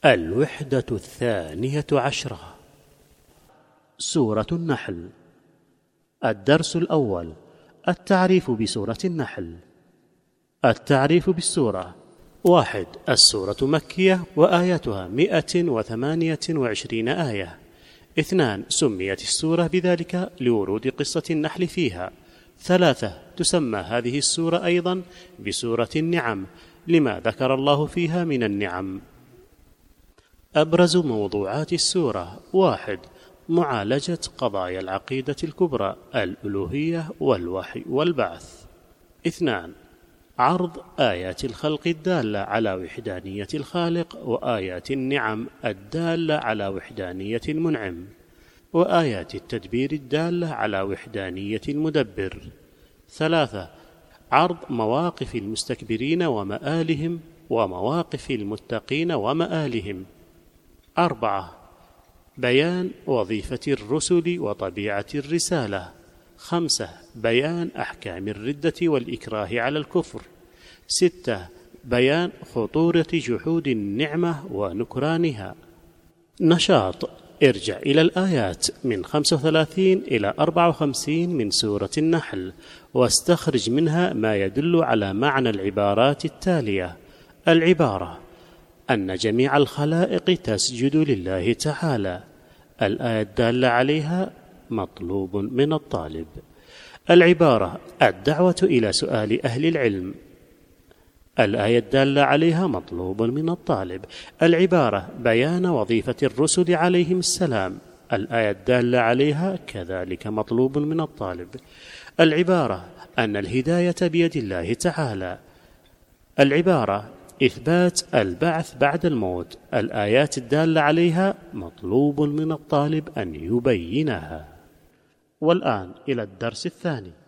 الوحدة 12. سورة النحل. الدرس الأول: التعريف بسورة النحل. التعريف بالسورة: 1. السورة مكية وآياتها 128 آية. 2. سميت السورة بذلك لورود قصة النحل فيها. 3. تسمى هذه السورة أيضا بسورة النعم لما ذكر الله فيها من النعم. أبرز موضوعات السورة: 1. معالجة قضايا العقيدة الكبرى، الألوهية والوحي والبعث. 2. عرض آيات الخلق الدالة على وحدانية الخالق، وآيات النعم الدالة على وحدانية المنعم، وآيات التدبير الدالة على وحدانية المدبر. 3. عرض مواقف المستكبرين ومآلهم، ومواقف المتقين ومآلهم. 4. بيان وظيفة الرسل وطبيعة الرسالة. 5. بيان أحكام الردة والإكراه على الكفر. 6. بيان خطورة جحود النعمة ونكرانها. نشاط: ارجع إلى الآيات من 35 إلى 54 من سورة النحل، واستخرج منها ما يدل على معنى العبارات التالية. العبارة: أن جميع الخلائق تسجد لله تعالى. الآية الدالة عليها: مطلوب من الطالب. العبارة: الدعوة إلى سؤال أهل العلم. الآية الدالة عليها: مطلوب من الطالب. العبارة: بيان وظيفة الرسل عليهم السلام. الآية الدالة عليها كذلك مطلوب من الطالب. العبارة: أن الهداية بيد الله تعالى. العبارة: إثبات البعث بعد الموت. الآيات الدالة عليها مطلوب من الطالب أن يبينها. والآن إلى الدرس الثاني.